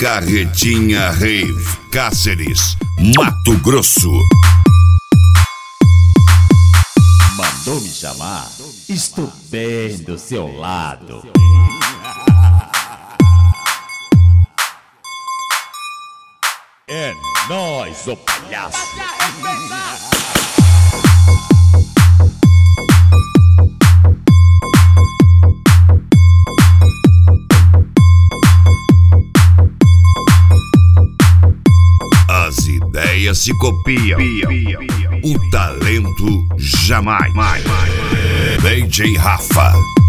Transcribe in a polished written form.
Carretinha Rave, Cáceres, Mato Grosso. Mandou me chamar? Estou bem do seu lado. É nóis, ô palhaço. As ideias se copiam, o talento jamais. DJ Rafa.